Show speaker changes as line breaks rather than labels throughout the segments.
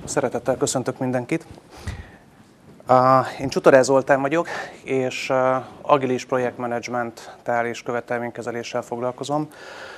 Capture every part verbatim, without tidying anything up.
Szeretettel köszöntök mindenkit. Én Csutorel Zoltán vagyok, és agilis projektmenedzsmenttel és követelménykezeléssel foglalkozom.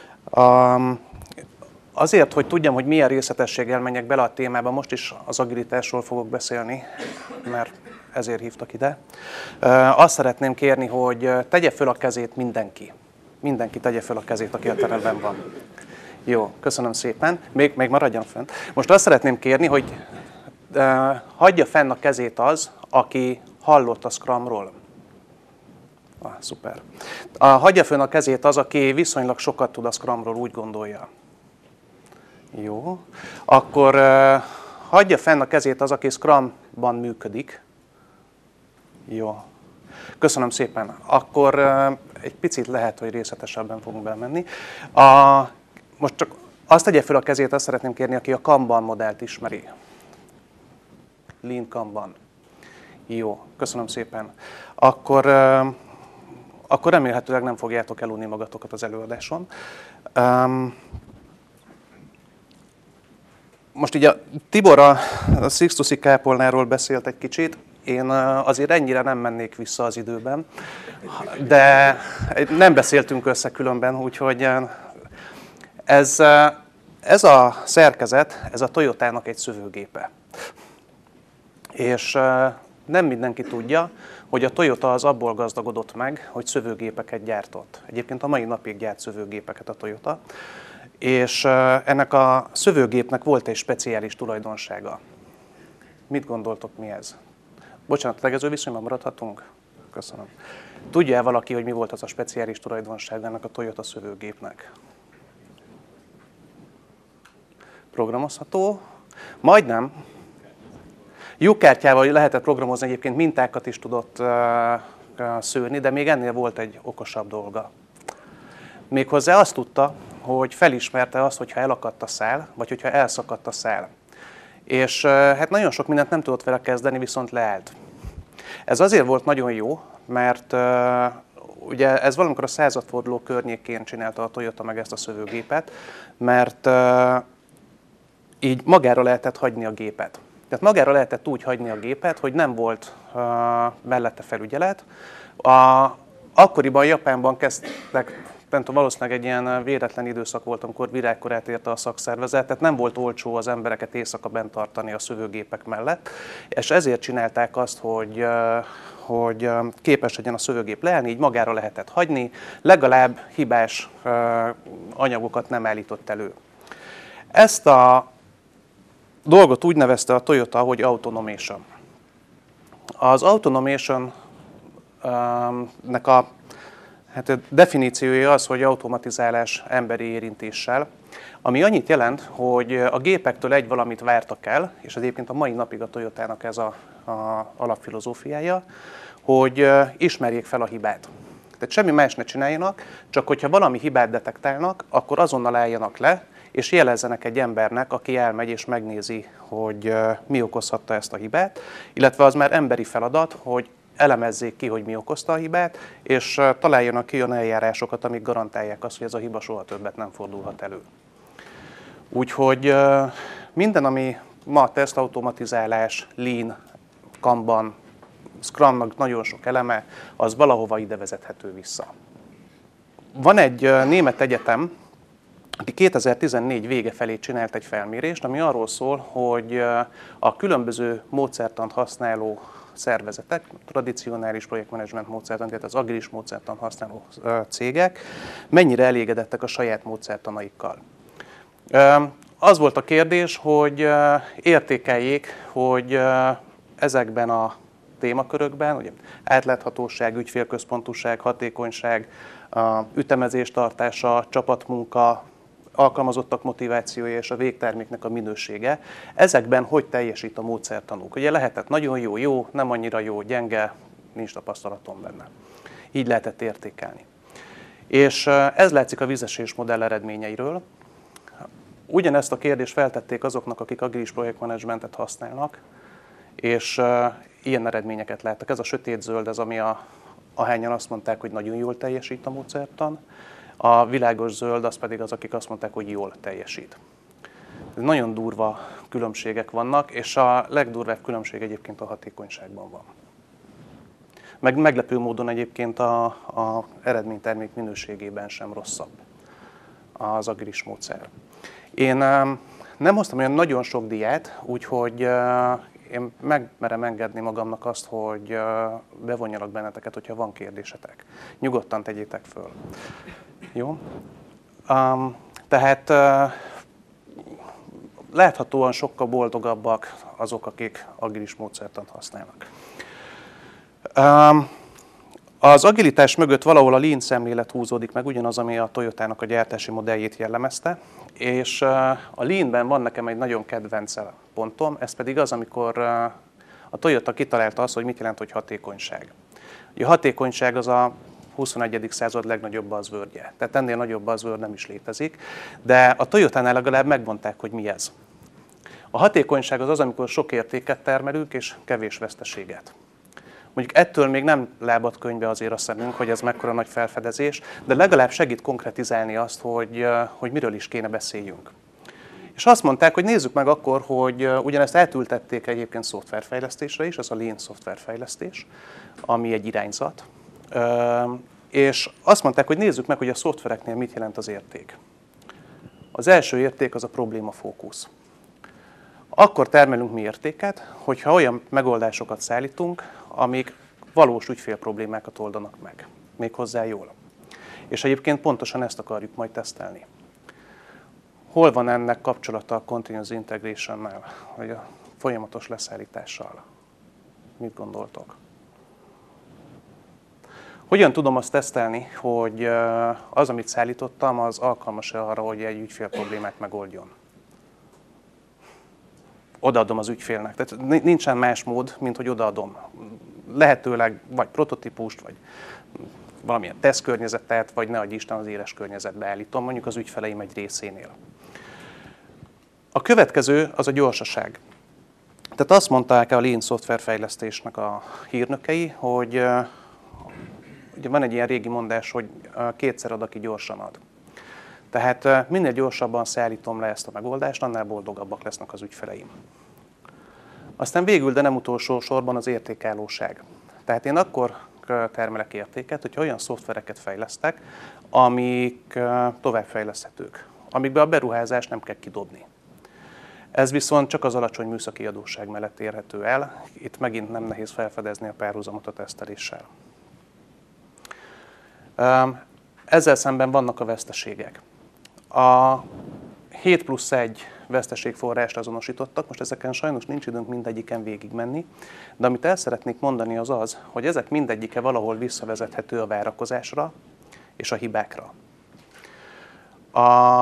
Azért, hogy tudjam, hogy milyen részletességgel menjek bele a témába, most is az agilitásról fogok beszélni, mert ezért hívtak ide. Azt szeretném kérni, hogy tegye föl a kezét mindenki. Mindenki tegye föl a kezét, aki a teremben van. Jó, köszönöm szépen. Még, még maradjon fent. Most azt szeretném kérni, hogy uh, hagyja fenn a kezét az, aki hallott a Scrumról. Ah, szuper. Uh, hagyja fenn a kezét az, aki viszonylag sokat tud a Scrumról, úgy gondolja. Jó. Akkor uh, hagyja fenn a kezét az, aki Scrumban működik. Jó. Köszönöm szépen. Akkor uh, egy picit lehet, hogy részletesebben fogunk belemenni. A Most csak azt tegye fel a kezét, azt szeretném kérni, aki a Kanban modellt ismeri. Lean Kanban. Jó, köszönöm szépen. Akkor, uh, akkor remélhetőleg nem fogjátok elunni magatokat az előadáson. Um, most így a Tibor a Sixtusi kápolnáról beszélt egy kicsit. Én azért ennyire nem mennék vissza az időben, de nem beszéltünk össze különben, úgyhogy Ez, ez a szerkezet, ez a Toyotának egy szövőgépe. És nem mindenki tudja, hogy a Toyota az abból gazdagodott meg, hogy szövőgépeket gyártott. Egyébként a mai napig gyárt szövőgépeket a Toyota. És ennek a szövőgépnek volt egy speciális tulajdonsága. Mit gondoltok, mi ez? Bocsánat, tegező viszonyban maradhatunk? Köszönöm. Tudja-e valaki, hogy mi volt az a speciális tulajdonsága ennek a Toyota szövőgépnek? Programozható. Majdnem. lyukkártyával lehetett programozni, egyébként mintákat is tudott uh, uh, szőni, de még ennél volt egy okosabb dolga. Méghozzá azt tudta, hogy felismerte azt, hogyha elakadt a szál, vagy hogyha elszakadt a szál. És uh, hát nagyon sok mindent nem tudott vele kezdeni, viszont leállt. Ez azért volt nagyon jó, mert uh, ugye ez valamikor a századforduló környékén csinálta a Toyota meg ezt a szövőgépet, mert uh, így magára lehetett hagyni a gépet. Tehát magára lehetett úgy hagyni a gépet, hogy nem volt uh, mellette felügyelet. A, akkoriban Japánban kezdtek, nem tudom, valószínűleg egy ilyen véletlen időszak volt, amikor virágkorát érte a szakszervezet, tehát nem volt olcsó az embereket éjszaka bent tartani a szövőgépek mellett, és ezért csinálták azt, hogy, uh, hogy uh, képes legyen a szövőgép leállni, így magára lehetett hagyni, legalább hibás uh, anyagokat nem állított elő. Ezt a dolgot úgy nevezte a Toyota, hogy automation. Az automation-nek a hát, definíciója az, hogy automatizálás emberi érintéssel, ami annyit jelent, hogy a gépektől egy valamit vártak el, és egyébként a mai napig a Toyotának ez a, a alapfilozófiája, hogy ismerjék fel a hibát. Tehát semmi más ne csináljanak, csak hogyha valami hibát detektálnak, akkor azonnal álljanak le, és jelezzenek egy embernek, aki elmegy és megnézi, hogy mi okozhatta ezt a hibát, illetve az már emberi feladat, hogy elemezzék ki, hogy mi okozta a hibát, és találjanak ki olyan eljárásokat, amik garantálják azt, hogy ez a hiba soha többet nem fordulhat elő. Úgyhogy minden, ami ma tesztautomatizálás, Lean, Kanban, Scrumnak nagyon sok eleme, az valahova ide vezethető vissza. Van egy német egyetem, aki kétezer-tizennégy vége felé csinált egy felmérést, ami arról szól, hogy a különböző módszertant használó szervezetek, tradicionális projektmenedzsment módszertant, tehát az agilis módszertant használó cégek mennyire elégedettek a saját módszertanaikkal. Az volt a kérdés, hogy értékeljék, hogy ezekben a témakörökben, ugye átláthatóság, ügyfélközpontúság, hatékonyság, ütemezés tartása, csapatmunka, alkalmazottak motivációja és a végterméknek a minősége, ezekben hogy teljesít a módszertanuk. Ugye lehetett nagyon jó, jó, nem annyira jó, gyenge, nincs tapasztalatom benne. Így lehetett értékelni. És ez látszik a vízesés modell eredményeiről. Ugyanezt a kérdést feltették azoknak, akik agilis projektmenedzsmentet használnak, és ilyen eredményeket láttak. Ez a sötét-zöld, ez ami a, ahányan azt mondták, hogy nagyon jól teljesít a módszertan. A világos zöld az pedig az, akik azt mondták, hogy jól teljesít. Nagyon durva különbségek vannak, és a legdurvább különbség egyébként a hatékonyságban van. Meg meglepő módon egyébként a, a eredménytermék minőségében sem rosszabb az agilis módszer. Én nem hoztam olyan nagyon sok diát, úgyhogy én megmerem engedni magamnak azt, hogy bevonjalak benneteket, hogyha van kérdésetek. Nyugodtan tegyétek föl. Jó? Um, tehát uh, láthatóan sokkal boldogabbak azok, akik agilis módszertant használnak. Um, az agilitás mögött valahol a Lean szemlélet húzódik meg, ugyanaz, ami a Toyotának a gyártási modelljét jellemezte, és uh, a Leanben van nekem egy nagyon kedvenc pontom, ez pedig az, amikor uh, a Toyota kitalálta azt, hogy mit jelent, hogy hatékonyság. A hatékonyság az a huszonegyedik század legnagyobb buzzwordje. Tehát ennél nagyobb buzzword nem is létezik, de a Toyotánál legalább megmondták, hogy mi ez. A hatékonyság az az, amikor sok értéket termelünk és kevés veszteséget. Mondjuk ettől még nem lábad könyvbe azért a szemünk, hogy ez mekkora nagy felfedezés, de legalább segít konkretizálni azt, hogy, hogy miről is kéne beszéljünk. És azt mondták, hogy nézzük meg akkor, hogy ugyanezt eltültették egyébként szoftverfejlesztésre is, ez a Lean szoftverfejlesztés, ami egy irányzat. És azt mondták, hogy nézzük meg, hogy a szoftvereknél mit jelent az érték. Az első érték az a problémafókusz. Akkor termelünk mi értéket, hogyha olyan megoldásokat szállítunk, amik valós ügyfél problémákat oldanak meg, méghozzá jól. És egyébként pontosan ezt akarjuk majd tesztelni. Hol van ennek kapcsolata a continuous integration-nel, vagy a folyamatos leszállítással? Mit gondoltok? Hogyan tudom azt tesztelni, hogy az, amit szállítottam, az alkalmas-e arra, hogy egy ügyfél problémát megoldjon? Odaadom az ügyfélnek. Tehát nincsen más mód, mint hogy odaadom. Lehetőleg vagy prototípust, vagy valamilyen tesztkörnyezetet, vagy ne adj Isten az éles környezetbe állítom, mondjuk az ügyfeleim egy részénél. A következő az a gyorsaság. Tehát azt mondták a Lean szoftverfejlesztésnek a hírnökei, hogy ugye van egy ilyen régi mondás, hogy kétszer ad, aki gyorsan ad. Tehát minél gyorsabban szállítom le ezt a megoldást, annál boldogabbak lesznek az ügyfeleim. Aztán végül, de nem utolsó sorban az értékállóság. Tehát én akkor termelek értéket, hogyha olyan szoftvereket fejlesztek, amik továbbfejleszthetők, amikbe a beruházást nem kell kidobni. Ez viszont csak az alacsony műszaki adósság mellett érhető el. Itt megint nem nehéz felfedezni a párhuzamot a teszteléssel. Ezzel szemben vannak a veszteségek. A hét plusz egy veszteségforrást azonosítottak, most ezeken sajnos nincs időnk mindegyiken végigmenni, de amit el szeretnék mondani az az, hogy ezek mindegyike valahol visszavezethető a várakozásra és a hibákra. A,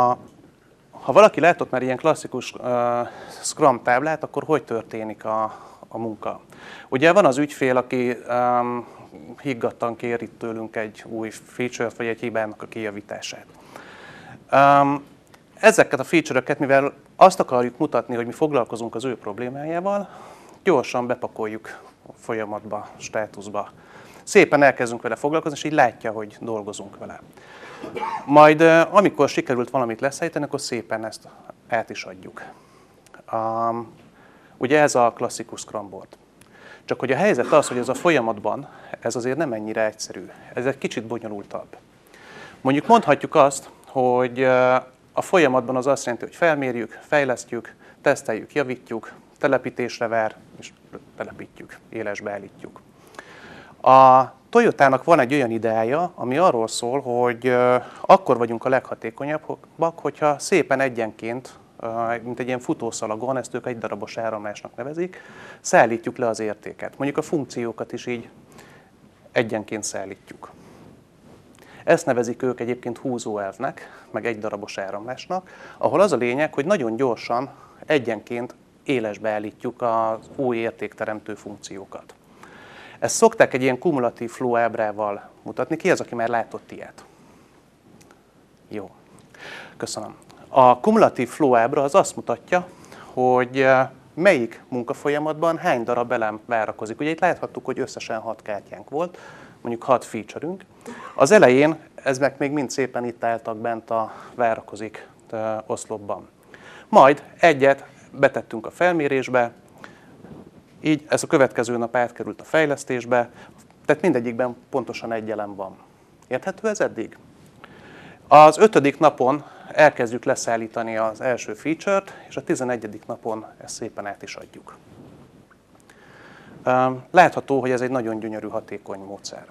ha valaki látott már ilyen klasszikus uh, Scrum táblát, akkor hogy történik a, a munka? Ugye van az ügyfél, aki um, higgadtan kér itt tőlünk egy új feature-t, vagy egy hibának a kijavítását. Um, ezeket a feature-öket, mivel azt akarjuk mutatni, hogy mi foglalkozunk az ő problémájával, gyorsan bepakoljuk a folyamatba, státuszba. Szépen elkezdünk vele foglalkozni, és így látja, hogy dolgozunk vele. Majd amikor sikerült valamit leszállítani, akkor szépen ezt át is adjuk. Um, ugye ez a klasszikus Scrum board. Csak hogy a helyzet az, hogy ez a folyamatban, ez azért nem ennyire egyszerű. Ez egy kicsit bonyolultabb. Mondjuk mondhatjuk azt, hogy a folyamatban az azt jelenti, hogy felmérjük, fejlesztjük, teszteljük, javítjuk, telepítésre vár, és telepítjük, élesbe állítjuk. A Toyotának van egy olyan ideája, ami arról szól, hogy akkor vagyunk a leghatékonyabbak, hogyha szépen egyenként, mint egy ilyen futószalagon, ezt ők egy darabos áramlásnak nevezik, szállítjuk le az értéket. Mondjuk a funkciókat is így egyenként szállítjuk. Ezt nevezik ők egyébként húzóelvnek, meg egy darabos áramlásnak, ahol az a lényeg, hogy nagyon gyorsan egyenként élesbe állítjuk az új értékteremtő funkciókat. Ezt szokták egy ilyen kumulatív flow ábrával mutatni. Ki az, aki már látott ilyet? Jó, köszönöm. A kumulatív flow ábra az azt mutatja, hogy melyik munkafolyamatban hány darab elem várakozik. Ugye itt láthattuk, hogy összesen hat kártyánk volt, mondjuk hat feature-ünk. Az elején ezek még mind szépen itt álltak bent a várakozik oszlopban. Majd egyet betettünk a felmérésbe, így ez a következő nap átkerült a fejlesztésbe, tehát mindegyikben pontosan egy elem van. Érthető ez eddig? Az ötödik napon elkezdjük leszállítani az első feature-t, és a tizenegyedik napon ezt szépen át is adjuk. Látható, hogy ez egy nagyon gyönyörű, hatékony módszer.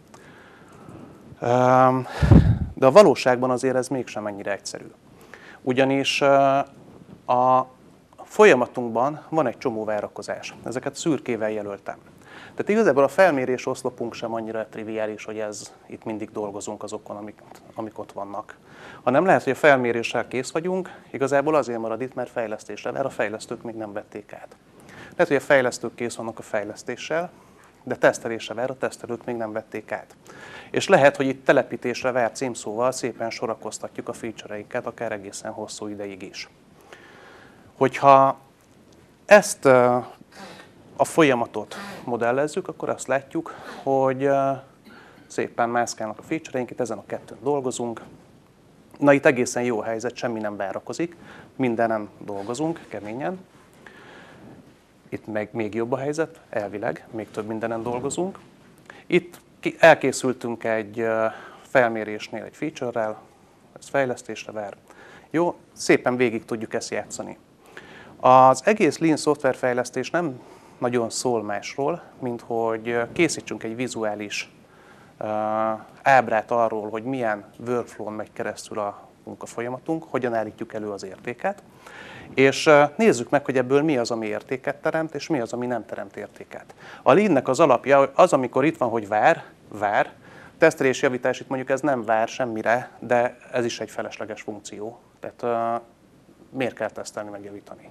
De a valóságban azért ez mégsem ennyire egyszerű. Ugyanis a folyamatunkban van egy csomó várakozás. Ezeket szürkével jelöltem. Tehát igazából a felmérés oszlopunk sem annyira triviális, hogy ez, itt mindig dolgozunk azokon, amik, amik ott vannak. Hanem lehet, hogy a felméréssel kész vagyunk, igazából azért marad itt, mert fejlesztésre vár, a fejlesztők még nem vették át. Lehet, hogy a fejlesztők kész vannak a fejlesztéssel, de tesztelésre vár, a tesztelők még nem vették át. És lehet, hogy itt telepítésre vár címszóval szépen sorakoztatjuk a feature-einket, akár egészen hosszú ideig is. Hogyha ezt a folyamatot modellezzük, akkor azt látjuk, hogy szépen mászkálnak a feature-eink, itt ezen a kettőn dolgozunk. Na itt egészen jó a helyzet, semmi nem várakozik, mindenen dolgozunk keményen. Itt meg még jobb a helyzet, elvileg, még több mindenen dolgozunk. Itt elkészültünk egy felmérésnél egy feature-rel, ez fejlesztésre vár. Jó, szépen végig tudjuk ezt játszani. Az egész Lean szoftverfejlesztés nem nagyon szól másról, mint hogy készítsünk egy vizuális uh, ábrát arról, hogy milyen workflow-n megy keresztül a munkafolyamatunk, hogyan állítjuk elő az értéket, és uh, nézzük meg, hogy ebből mi az, ami értéket teremt, és mi az, ami nem teremt értéket. A Lean-nek az alapja az, amikor itt van, hogy vár, vár, tesztelés, javítás, itt mondjuk ez nem vár semmire, de ez is egy felesleges funkció. Tehát uh, miért kell tesztelni, megjavítani?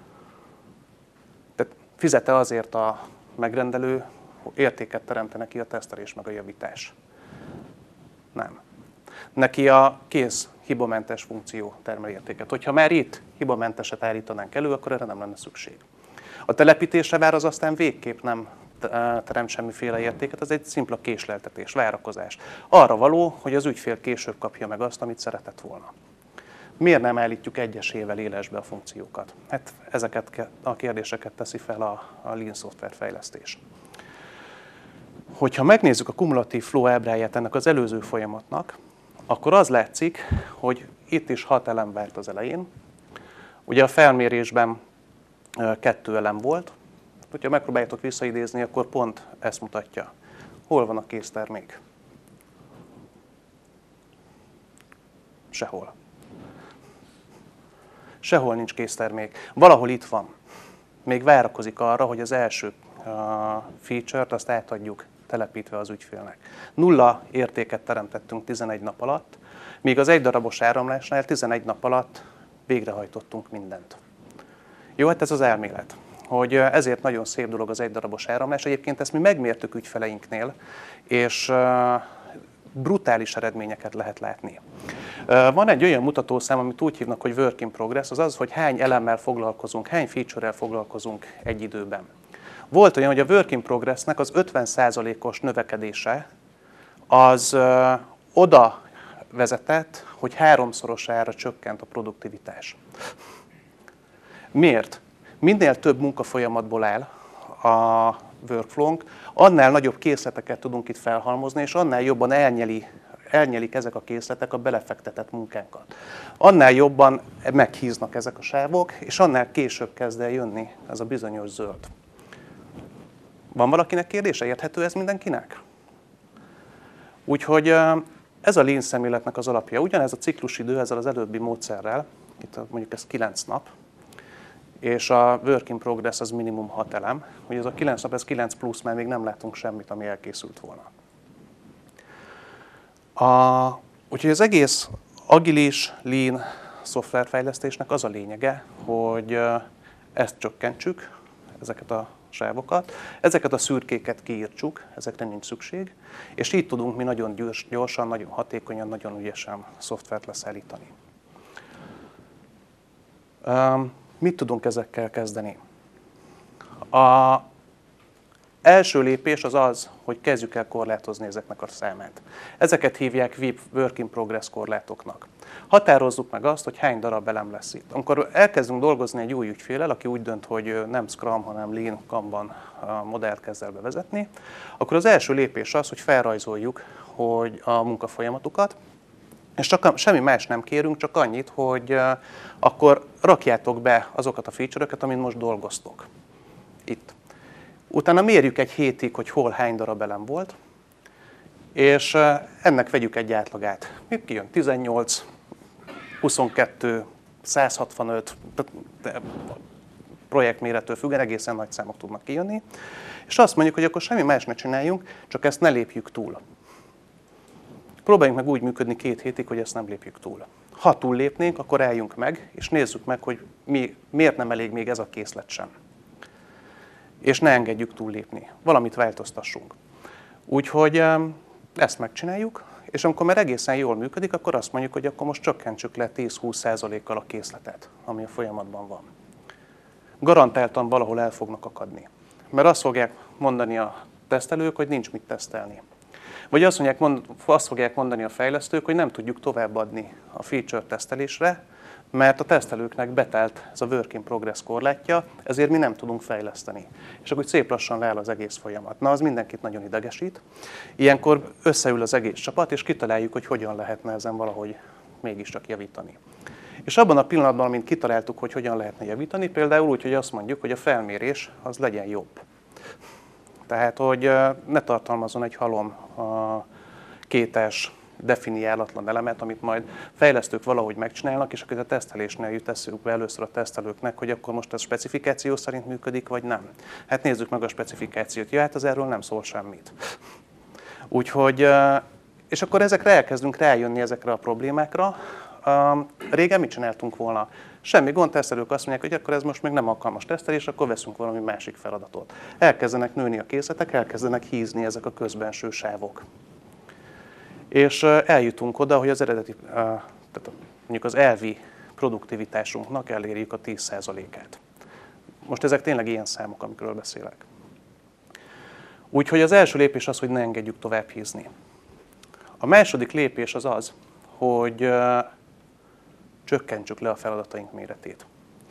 Tehát fizet-e azért a megrendelő, hogy értéket teremtene ki a tesztelés meg a javítás? Nem. Neki a kész hibamentes funkció termel értéket. Hogyha már itt hibamenteset állítanánk elő, akkor erre nem lenne szükség. A telepítésre vár az aztán végképp nem teremt semmiféle értéket, ez egy szimpla késleltetés, várakozás. Arra való, hogy az ügyfél később kapja meg azt, amit szeretett volna. Miért nem állítjuk egyesével élesbe a funkciókat? Hát ezeket a kérdéseket teszi fel a, a Lean szoftverfejlesztés. Hogyha megnézzük a kumulatív flow ábráját ennek az előző folyamatnak, akkor az látszik, hogy itt is hat elem várt az elején. Ugye a felmérésben kettő elem volt. Hogyha megpróbáljátok visszaidézni, akkor pont ezt mutatja. Hol van a késztermék? Sehol. Sehol nincs késztermék. Valahol itt van. Még várakozik arra, hogy az első feature-t azt átadjuk telepítve az ügyfélnek. Nulla értéket teremtettünk tizenegy nap alatt, míg az egy darabos áramlásnál tizenegy nap alatt végrehajtottunk mindent. Jó, hát ez az elmélet. Hogy ezért nagyon szép dolog az egy darabos áramlás. Egyébként ezt mi megmértük ügyfeleinknél, és brutális eredményeket lehet látni. Van egy olyan mutatószám, amit úgy hívnak, hogy work in progress, az az, hogy hány elemmel foglalkozunk, hány feature-rel foglalkozunk egy időben. Volt olyan, hogy a work in progressnek az ötven százalékos növekedése az ö, oda vezetett, hogy háromszorosára csökkent a produktivitás. Miért? Minél több munkafolyamatból áll a workflow-nk, annál nagyobb készleteket tudunk itt felhalmozni, és annál jobban elnyeli, elnyelik ezek a készletek a belefektetett munkánkat. Annál jobban meghíznak ezek a sávok, és annál később kezd el jönni ez a bizonyos zöld. Van valakinek kérdése? Érthető ez mindenkinek? Úgyhogy ez a Lean szemléletnek az alapja. Ugyanez a ciklusidő ezzel az előbbi módszerrel, itt mondjuk ez kilenc nap, és a work in progress az minimum hat elem. Ugye ez a kilenc nap, ez kilenc plusz, mert még nem látunk semmit, ami elkészült volna. A, úgyhogy az egész agilis, lean szoftverfejlesztésnek az a lényege, hogy ezt csökkentsük, ezeket a sávokat, ezeket a szürkéket kiírtsuk, ezekre nincs szükség, és így tudunk mi nagyon gyors, gyorsan, nagyon hatékonyan, nagyon ügyesen szoftvert leszállítani. Um, mit tudunk ezekkel kezdeni? A, első lépés az az, hogy kezdjük el korlátozni ezeknek a számát. Ezeket hívják vé i pé Work in Progress korlátoknak. Határozzuk meg azt, hogy hány darab elem lesz itt. Amikor elkezdünk dolgozni egy új ügyféllel, aki úgy dönt, hogy nem Scrum, hanem Lean Kanban modellt kezd el bevezetni, akkor az első lépés az, hogy felrajzoljuk hogy a munkafolyamatokat, és csak semmi más nem kérünk, csak annyit, hogy akkor rakjátok be azokat a feature-öket, amin most dolgoztok. Itt. Utána mérjük egy hétig, hogy hol hány darab elem volt, és ennek vegyük egy átlagát. Mi kijön? tizennyolc, huszonkettő, száz hatvanöt, projektmérettől függően egészen nagy számok tudnak kijönni. És azt mondjuk, hogy akkor semmi más ne csináljunk, csak ezt ne lépjük túl. Próbáljunk meg úgy működni két hétig, hogy ezt nem lépjük túl. Ha túl lépnénk, akkor álljunk meg, és nézzük meg, hogy mi, miért nem elég még ez a készlet sem. És ne engedjük túllépni. Valamit változtassunk. Úgyhogy ezt megcsináljuk, és amikor már egészen jól működik, akkor azt mondjuk, hogy akkor most csökkentsük le tíz-húsz százalékkal a készletet, ami a folyamatban van. Garantáltan valahol el fognak akadni. Mert azt fogják mondani a tesztelők, hogy nincs mit tesztelni. Vagy azt, mondják, mond, azt fogják mondani a fejlesztők, hogy nem tudjuk továbbadni a feature tesztelésre, mert a tesztelőknek betelt ez a work in progress korlátja, ezért mi nem tudunk fejleszteni. És akkor szép lassan leáll az egész folyamat. Na, az mindenkit nagyon idegesít. Ilyenkor összeül az egész csapat, és kitaláljuk, hogy hogyan lehetne ezen valahogy mégiscsak javítani. És abban a pillanatban, amint kitaláltuk, hogy hogyan lehetne javítani, például úgy, hogy azt mondjuk, hogy a felmérés az legyen jobb. Tehát, hogy ne tartalmazzon egy halom a kétes, definiálatlan elemet, amit majd fejlesztők valahogy megcsinálnak, és akkor a tesztelésnél jut eszük be először a tesztelőknek, hogy akkor most ez specifikáció szerint működik, vagy nem. Hát nézzük meg a specifikációt. Ja, hát az erről nem szól semmit. Úgyhogy, és akkor ezekre elkezdünk rájönni ezekre a problémákra. Régen mit csináltunk volna? Semmi gond, tesztelők azt mondják, hogy akkor ez most még nem alkalmas tesztelés, akkor veszünk valami másik feladatot. Elkezdenek nőni a készletek, elkezdenek hízni ezek a közbenső sávok. És eljutunk oda, hogy az eredeti, tehát mondjuk az elvi produktivitásunknak elérjük a tíz százalékát. Most ezek tényleg ilyen számok, amikről beszélek. Úgyhogy az első lépés az, hogy ne engedjük tovább hízni. A második lépés az az, hogy csökkentsük le a feladataink méretét.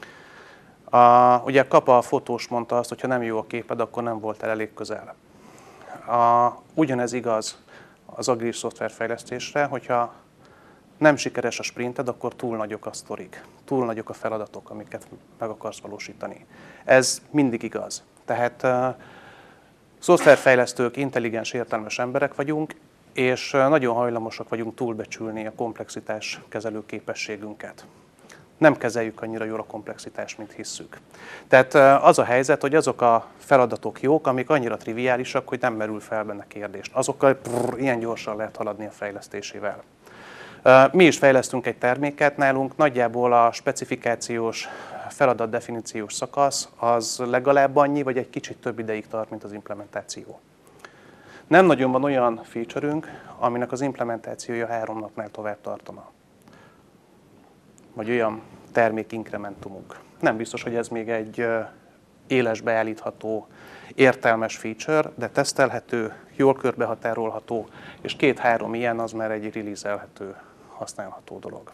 A, ugye Kapa a fotós mondta azt, hogy ha nem jó a képed, akkor nem voltál elég közel. A, ugyanez igaz az agilis szoftverfejlesztésre, hogyha nem sikeres a sprinted, akkor túl nagyok a sztorik, túl nagyok a feladatok, amiket meg akarsz valósítani. Ez mindig igaz. Tehát uh, szoftverfejlesztők, intelligens, értelmes emberek vagyunk, és nagyon hajlamosak vagyunk túlbecsülni a komplexitás kezelő képességünket. Nem kezeljük annyira jól a komplexitást, mint hisszük. Tehát az a helyzet, hogy azok a feladatok jók, amik annyira triviálisak, hogy nem merül fel benne kérdést. Azokkal prrr, ilyen gyorsan lehet haladni a fejlesztésével. Mi is fejlesztünk egy terméket, nálunk nagyjából a specifikációs, feladatdefiníciós szakasz az legalább annyi, vagy egy kicsit több ideig tart, mint az implementáció. Nem nagyon van olyan feature-ünk, aminek az implementációja három napnál tovább tartana. Vagy olyan termékinkrementumunk. Nem biztos, hogy ez még egy éles beállítható, értelmes feature, de tesztelhető, jól körbehatárolható, és két-három ilyen az már egy release-elhető, használható dolog.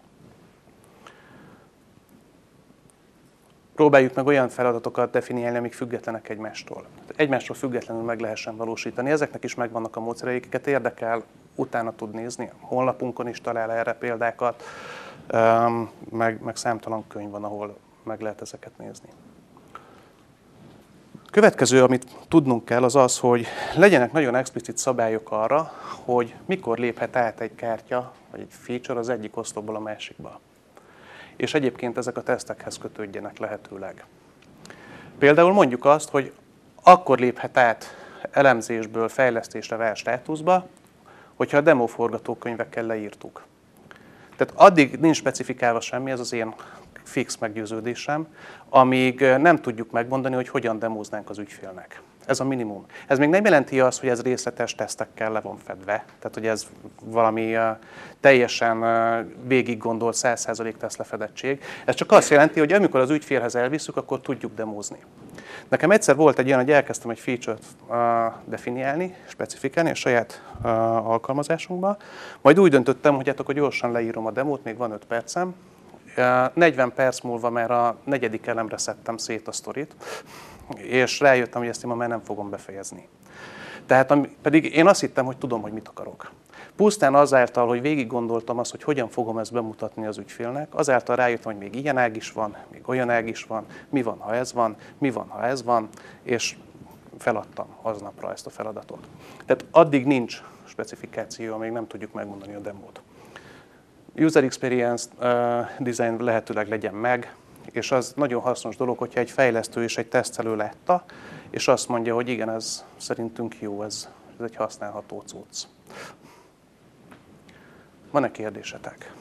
Próbáljuk meg olyan feladatokat definiálni, amik függetlenek egymástól. Egymástól függetlenül meg lehessen valósítani. Ezeknek is megvannak a módszereik, akiket érdekel, utána tud nézni. A honlapunkon is talál erre példákat, meg, meg számtalan könyv van, ahol meg lehet ezeket nézni. Következő, amit tudnunk kell, az az, hogy legyenek nagyon explicit szabályok arra, hogy mikor léphet át egy kártya, vagy egy feature az egyik oszlopból a másikba. És egyébként ezek a tesztekhez kötődjenek lehetőleg. Például mondjuk azt, hogy akkor léphet át elemzésből fejlesztésre vált státuszba, hogyha a demo forgatókönyvekkel leírtuk. Tehát addig nincs specifikálva semmi, ez az én fix meggyőződésem, amíg nem tudjuk megmondani, hogy hogyan demóznánk az ügyfélnek. Ez a minimum. Ez még nem jelenti azt, hogy ez részletes tesztekkel le van fedve, tehát hogy ez valami uh, teljesen uh, végig gondolt száz százalék teszt lefedettség. Ez csak azt jelenti, hogy amikor az ügyfélhez elviszük, akkor tudjuk demózni. Nekem egyszer volt egy olyan, hogy elkezdtem egy feature-t uh, definiálni, specifikálni a saját uh, alkalmazásunkba, majd úgy döntöttem, hogy hát akkor gyorsan leírom a demót, még van öt percem. Uh, negyven perc múlva már a negyedik elemre szedtem szét a sztorit, és rájöttem, hogy ezt én ma már nem fogom befejezni. Tehát ami, pedig én azt hittem, hogy tudom, hogy mit akarok. Pusztán azáltal, hogy végig gondoltam azt, hogy hogyan fogom ezt bemutatni az ügyfélnek, azáltal rájöttem, hogy még ilyen ág is van, még olyan ág is van, mi van, ha ez van, mi van, ha ez van, és feladtam aznapra ezt a feladatot. Tehát addig nincs specifikáció, még nem tudjuk megmondani a demót. User experience uh, design lehetőleg legyen meg, és az nagyon hasznos dolog, hogyha egy fejlesztő és egy tesztelő látta, és azt mondja, hogy igen, ez szerintünk jó, ez, ez egy használható cucc. Van-e kérdésetek?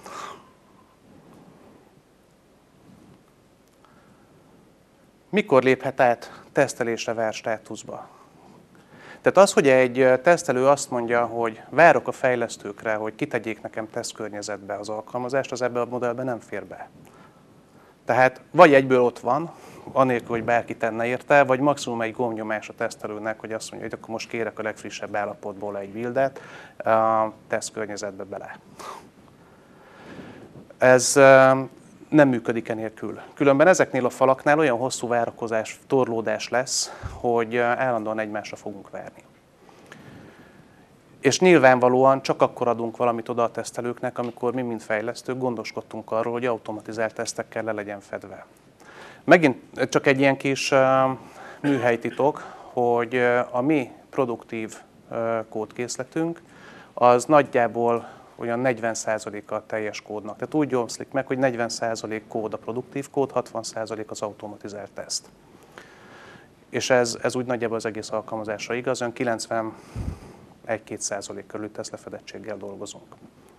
Mikor léphet át tesztelésre vár státuszba? Tehát az, hogy egy tesztelő azt mondja, hogy várok a fejlesztőkre, hogy kitegyék nekem tesztkörnyezetbe az alkalmazást, az ebbe a modellbe nem fér be. Tehát vagy egyből ott van, anélkül, hogy bárki tenne érte, vagy maximum egy gombnyomás a tesztelőnek, hogy azt mondja, hogy akkor most kérek a legfrissebb állapotból egy buildet a tesztkörnyezetbe bele. Ez nem működik enélkül. Különben ezeknél a falaknál olyan hosszú várakozás, torlódás lesz, hogy állandóan egymásra fogunk várni. És nyilvánvalóan csak akkor adunk valamit oda a tesztelőknek, amikor mi, mint fejlesztők gondoskodtunk arról, hogy automatizált tesztekkel le legyen fedve. Megint csak egy ilyen kis műhelytitok, hogy a mi produktív kódkészletünk az nagyjából olyan negyven százaléka a teljes kódnak. Tehát úgy oszlik meg, hogy negyven százalék kód a produktív kód, hatvan százalék az automatizált teszt. És ez, ez úgy nagyjából az egész alkalmazásra igaz, olyan kilencvenegy-két százalék körül tesztlefedettséggel dolgozunk.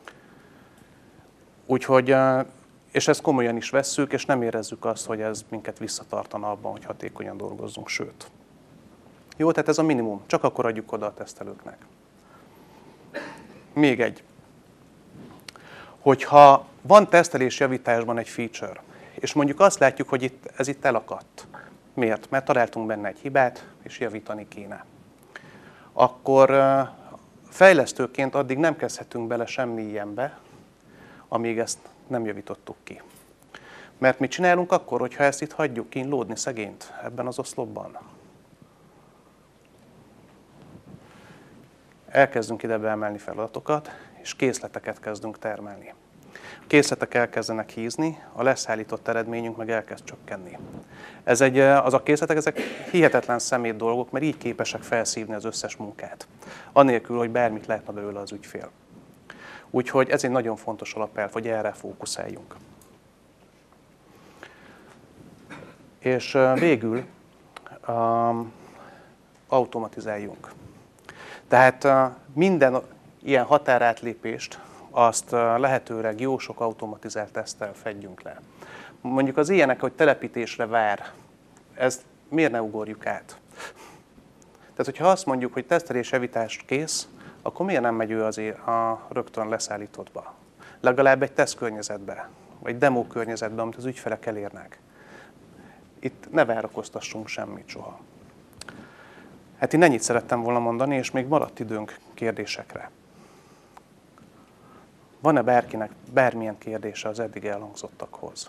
Úgyhogy, és ezt komolyan is vesszük, és nem érezzük azt, hogy ez minket visszatartana abban, hogy hatékonyan dolgozzunk, sőt. Jó, tehát ez a minimum, csak akkor adjuk oda a tesztelőknek. Még egy. Hogyha van tesztelés javításban egy feature, és mondjuk azt látjuk, hogy itt, ez itt elakadt. Miért? Mert találtunk benne egy hibát, és javítani kéne. Akkor fejlesztőként addig nem kezdhetünk bele semmi ilyenbe, amíg ezt nem javítottuk ki. Mert mit csinálunk akkor, hogyha ezt itt hagyjuk kínlódni szegényt ebben az oszlopban? Elkezdünk ide beemelni feladatokat, és készleteket kezdünk termelni. A készletek elkezdenek hízni, a leszállított eredményünk meg elkezd csökkenni. Ez egy, az a készletek, ezek hihetetlen szemét dolgok, mert így képesek felszívni az összes munkát. Anélkül, hogy bármit lehetne belőle az ügyfél. Úgyhogy ez egy nagyon fontos alapelv, hogy erre fókuszáljunk. És végül um, automatizáljunk. Tehát minden ilyen határátlépést azt lehetőleg jó sok automatizált teszttel fedjünk le. Mondjuk az ilyenek, hogy telepítésre vár, ezt miért ne ugorjuk át? Tehát, hogyha azt mondjuk, hogy tesztelés javítás kész, akkor miért nem megy ő azért a rögtön leszállítottba? Legalább egy tesztkörnyezetbe, vagy demo környezetbe, amit az ügyfelek elérnek. Itt ne várakoztassunk semmit soha. Hát én ennyit szerettem volna mondani, és még maradt időnk kérdésekre. Van-e bárkinek bármilyen kérdése az eddig elhangzottakhoz?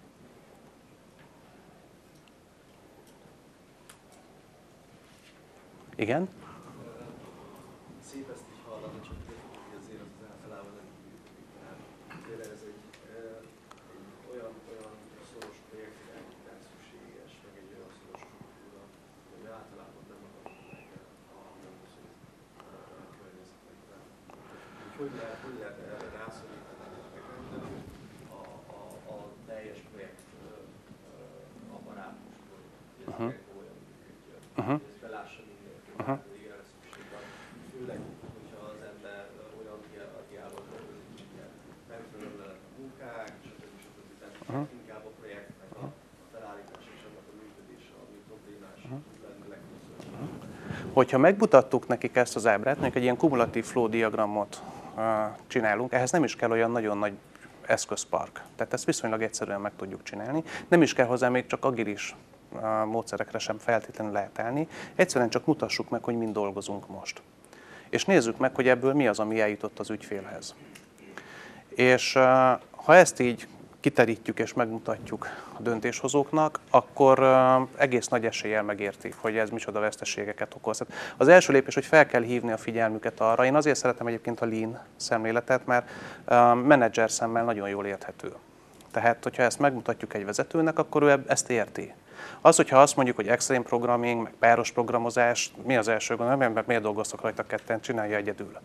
Igen?
Szép ezt így hallani, csak hogy azért az általában nem működik. Tényleg ez egy, egy olyan, olyan szoros projektirányítás szükséges, meg egy olyan szoros struktúra, hogy általában nem akarunk meg a különböző környezetekben. Úgyhogy hogy lehet, hogy lehet erre rászorítani, megrendelni a, a, a teljes projekt apparátus, hogy ez uh-huh. olyan működjön, uh-huh. hogy ez belássa mindenki, uh-huh. hogy erre szükség van. Főleg, hogyha az ember olyan diállóban megfelelően lehet a munkák, stb. stb. Tehát uh-huh. inkább a projektnek a, a felállítása és annak a működése, ami problémás uh-huh. lenne legtöbbször. Uh-huh.
Hogyha megmutattuk nekik ezt az ábrát, mondjuk egy ilyen kumulatív flow diagramot csinálunk, ehhez nem is kell olyan nagyon nagy eszközpark. Tehát ezt viszonylag egyszerűen meg tudjuk csinálni. Nem is kell hozzá még csak agilis módszerekre sem feltétlenül lehet állni. Egyszerűen csak mutassuk meg, hogy mind dolgozunk most. És nézzük meg, hogy ebből mi az, ami eljutott az ügyfélhez. És ha ezt így kiterítjük és megmutatjuk a döntéshozóknak, akkor egész nagy eséllyel megértik, hogy ez micsoda veszteségeket okoz. Az első lépés, hogy fel kell hívni a figyelmüket arra. Én azért szeretem egyébként a lean szemléletet, mert menedzser szemmel nagyon jól érthető. Tehát, hogyha ezt megmutatjuk egy vezetőnek, akkor ő ezt érti. Az, hogyha azt mondjuk, hogy extreme programming, meg páros programozás, mi az első gondolom, mert miért dolgoztok rajta ketten, csinálja egyedül.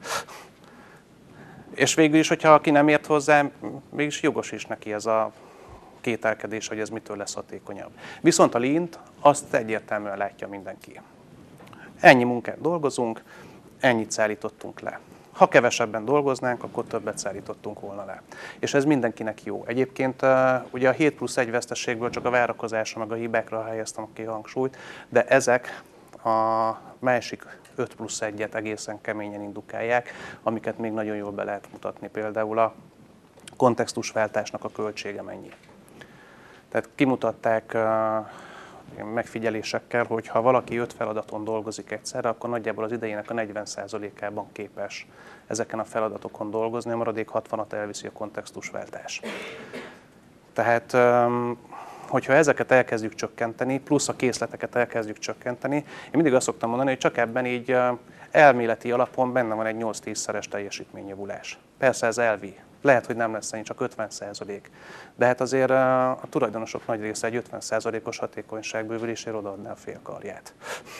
És végül is, hogyha aki nem ért hozzá, mégis jogos is neki ez a kételkedés, hogy ez mitől lesz hatékonyabb. Viszont a leant azt egyértelműen látja mindenki. Ennyi munkát dolgozunk, ennyit szállítottunk le. Ha kevesebben dolgoznánk, akkor többet szállítottunk volna le. És ez mindenkinek jó. Egyébként ugye a hét plusz egy veszteségből csak a várakozásra meg a hibákra helyeztem ki a hangsúlyt, de ezek a másik öt plusz egyet egészen keményen indukálják, amiket még nagyon jól be lehet mutatni. Például a kontextusváltásnak a költsége mennyi. Tehát kimutatták megfigyelésekkel, hogy ha valaki öt feladaton dolgozik egyszerre, akkor nagyjából az idejének a negyven százalékában képes ezeken a feladatokon dolgozni, a maradék hatvanat elviszi a kontextusváltás. Tehát, hogyha ezeket elkezdjük csökkenteni, plusz a készleteket elkezdjük csökkenteni, én mindig azt szoktam mondani, hogy csak ebben így elméleti alapon benne van egy nyolc-tízszeres teljesítményjavulás. Persze ez elvi. Lehet, hogy nem lesz ennyi, csak ötven százalék. De hát azért a tulajdonosok nagy része egy ötven százalékos hatékonyságbővülésére odaadná a fél karját.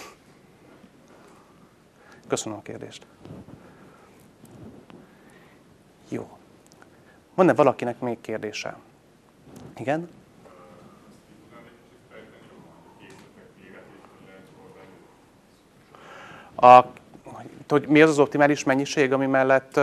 Köszönöm a kérdést. Jó. Van-e valakinek még kérdése? Igen? A, hogy mi az az optimális mennyiség, ami mellett...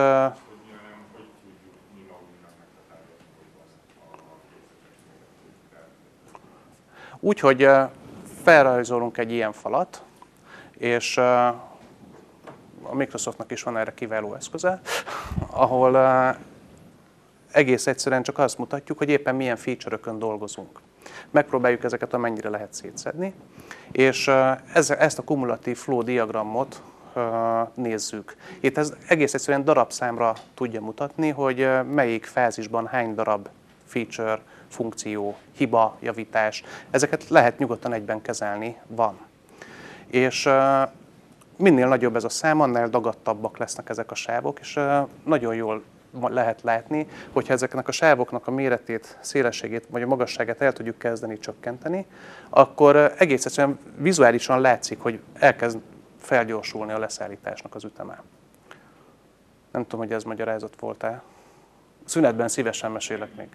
Úgy, hogy felrajzolunk egy ilyen falat, és a Microsoftnak is van erre kiváló eszköze, ahol egész egyszerűen csak azt mutatjuk, hogy éppen milyen feature-ökön dolgozunk. Megpróbáljuk ezeket amennyire lehet szétszedni, és ezt a kumulatív flow diagramot nézzük. Itt ez egész egyszerűen darabszámra tudja mutatni, hogy melyik fázisban hány darab feature, funkció, hiba, javítás, ezeket lehet nyugodtan egyben kezelni, van. És minél nagyobb ez a szám, annál dagadtabbak lesznek ezek a sávok, és nagyon jól lehet látni, hogyha ezeknek a sávoknak a méretét, szélességét vagy a magasságát el tudjuk kezdeni csökkenteni, akkor egész egyszerűen vizuálisan látszik, hogy elkezd felgyorsulni a leszállításnak az üteme. Nem tudom, hogy ez magyarázat volt-e. Szünetben szívesen mesélek még.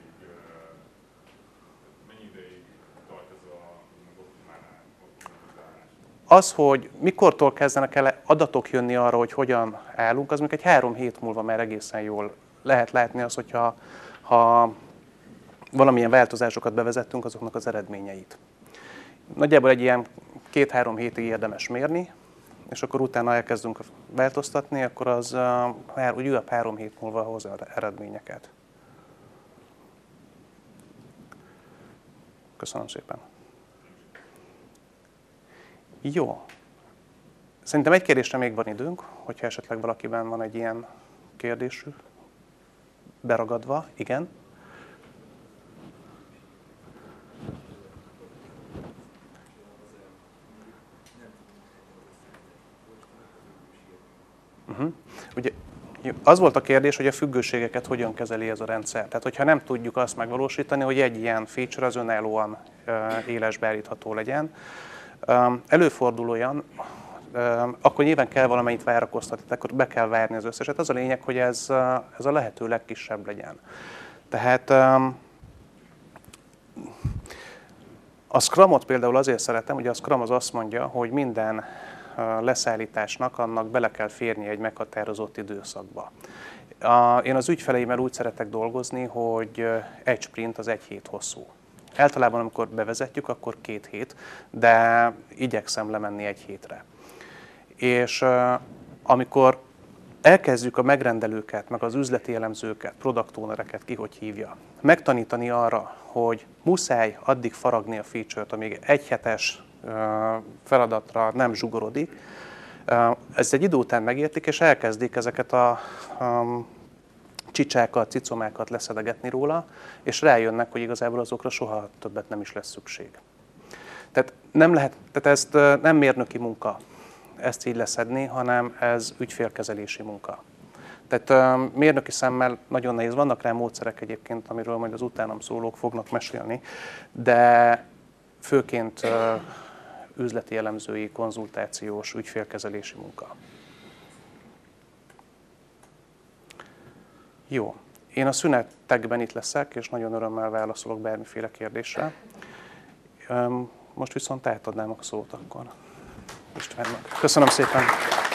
Az, hogy mikortól kezdenek el adatok jönni arra, hogy hogyan állunk, az még egy három hét múlva már egészen jól lehet látni az, hogyha ha valamilyen változásokat bevezettünk, azoknak az eredményeit. Nagyjából egy ilyen két-három hétig érdemes mérni, és akkor utána elkezdünk változtatni, akkor az uh, úgy újabb három hét múlva hoz eredményeket. Köszönöm szépen. Jó. Szerintem egy kérdésre még van időnk, hogyha esetleg valakiben van egy ilyen kérdésű. Beragadva, igen. Uh-huh. Ugye, az volt a kérdés, hogy a függőségeket hogyan kezeli ez a rendszer. Tehát, hogyha nem tudjuk azt megvalósítani, hogy egy ilyen feature az önállóan uh, élesbe állítható legyen, előfordul olyan, akkor nyilván kell valamennyit várakoztatni, akkor be kell várni az összeset. Az a lényeg, hogy ez, ez a lehető legkisebb legyen. Tehát a Scrumot például azért szeretem, hogy a Scrum az azt mondja, hogy minden leszállításnak annak bele kell férni egy meghatározott időszakba. Én az ügyfeleimmel úgy szeretek dolgozni, hogy egy sprint az egy hét hosszú. Általában, amikor bevezetjük, akkor két hét, de igyekszem lemenni egy hétre. És uh, amikor elkezdjük a megrendelőket, meg az üzleti elemzőket, product ownereket, ki hogy hívja, megtanítani arra, hogy muszáj addig faragni a feature-t, amíg egy hetes feladatra nem zsugorodik, ez egy idő után megértik, és elkezdik ezeket a, a csicsákat, cicomákat leszedegetni róla, és rájönnek, hogy igazából azokra soha többet nem is lesz szükség. Tehát nem lehet, tehát ezt nem mérnöki munka ezt így leszedni, hanem ez ügyfélkezelési munka. Tehát uh, mérnöki szemmel nagyon nehéz, vannak rá módszerek egyébként, amiről majd az utánam szólók fognak mesélni, de főként uh, üzleti elemzői, konzultációs, ügyfélkezelési munka. Jó, én a szünetekben itt leszek, és nagyon örömmel válaszolok bármiféle kérdésre. Um, most viszont átadnám a szót akkor Istvánnak. Köszönöm szépen!